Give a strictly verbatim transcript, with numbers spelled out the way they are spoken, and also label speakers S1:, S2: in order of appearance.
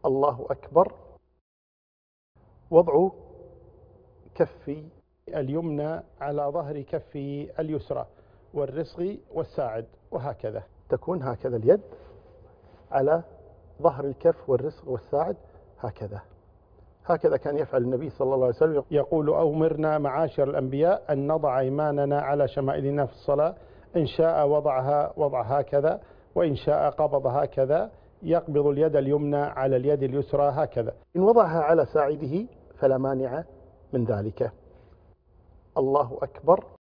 S1: الله أكبر. وضع كفي اليمنى على ظهر كفي اليسرى والرسغ والساعد، وهكذا تكون هكذا اليد على ظهر الكف والرسغ والساعد، هكذا هكذا كان يفعل النبي صلى الله عليه وسلم. يقول: أمرنا معاشر الأنبياء أن نضع أيماننا على شمائلنا في الصلاة، إن شاء وضعها وضع هكذا، وإن شاء قبض هكذا، يقبض اليد اليمنى على اليد اليسرى هكذا. إن وضعها على ساعده فلا مانع من ذلك. الله أكبر.